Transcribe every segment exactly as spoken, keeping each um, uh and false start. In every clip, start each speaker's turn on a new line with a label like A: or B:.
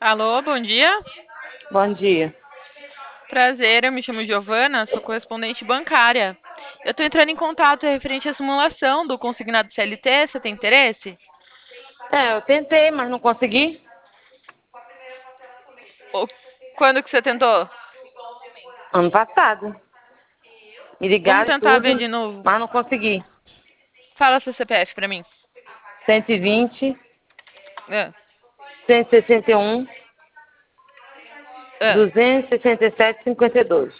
A: Alô, bom dia.
B: Bom dia.
A: Prazer, eu me chamo Giovana, sou correspondente bancária. Eu estou entrando em contato referente à simulação do consignado C L T, você tem interesse?
B: É, eu tentei, mas não consegui.
A: Ou- Quando que você tentou?
B: Ano passado. Me
A: Vamos
B: ligaram e
A: tentar ver
B: tudo,
A: de novo.
B: mas não consegui.
A: Fala seu C P F para mim.
B: cento e vinte,
A: Ah,
B: cento e sessenta e um,
A: ah.
B: duzentos e sessenta e sete, cinquenta e dois.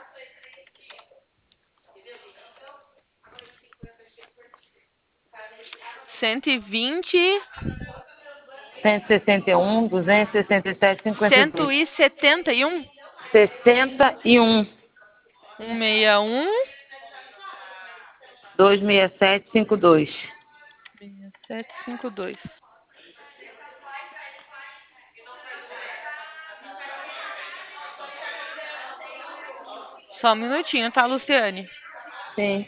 A: cento e vinte,
B: cento e sessenta e um, duzentos e sessenta e sete, cinquenta e dois.
A: cento e setenta e um,
B: sessenta e um,
A: cento e sessenta e um,
B: duzentos e sessenta e sete, cinquenta e dois.
A: seis sete cinco dois. Só um minutinho, tá, Luciane?
B: Sim.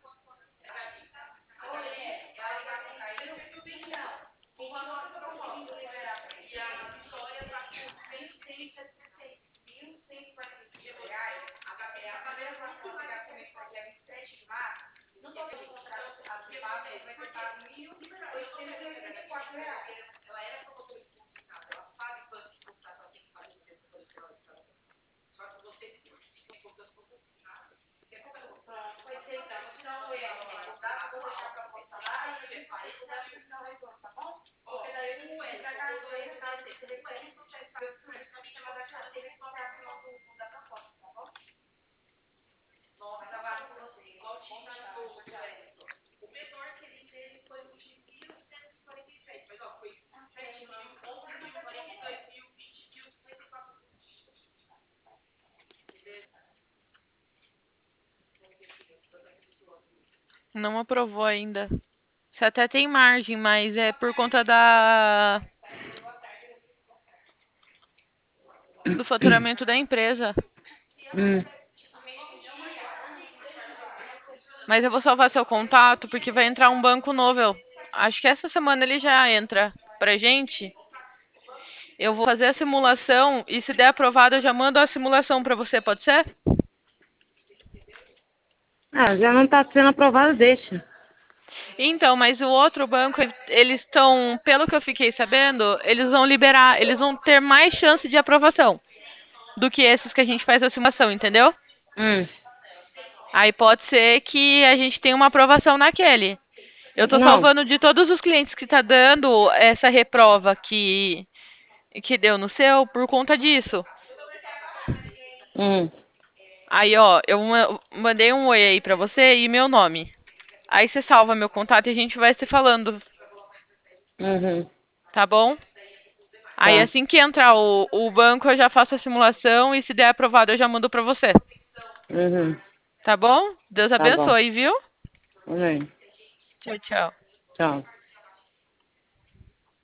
A: Não aprovou ainda. Você até tem margem, mas é por conta da do faturamento da empresa.
B: Hum.
A: Mas eu vou salvar seu contato porque vai entrar um banco novo. Eu acho que essa semana ele já entra pra gente. Eu vou fazer a simulação e se der aprovado eu já mando a simulação pra você, pode ser?
B: Ah, já não está sendo aprovado, deixa.
A: Então, mas o outro banco, eles estão, pelo que eu fiquei sabendo, eles vão liberar, eles vão ter mais chance de aprovação do que esses que a gente faz a simulação, entendeu?
B: Hum.
A: Aí pode ser que a gente tenha uma aprovação naquele. Eu tô
B: Não.
A: salvando de todos os clientes que tá dando essa reprova que que deu no seu por conta disso.
B: Hum.
A: Aí, ó, eu ma- mandei um oi aí pra você e meu nome. Aí você salva meu contato e a gente vai se falando,
B: Uhum.
A: tá bom? Aí
B: Tá.
A: assim que entrar o, o banco, eu já faço a simulação e se der aprovado, eu já mando pra você.
B: Uhum.
A: Tá bom? Deus
B: Tá bom.
A: abençoe, viu?
B: Amém.
A: Tchau, tchau.
B: Tchau.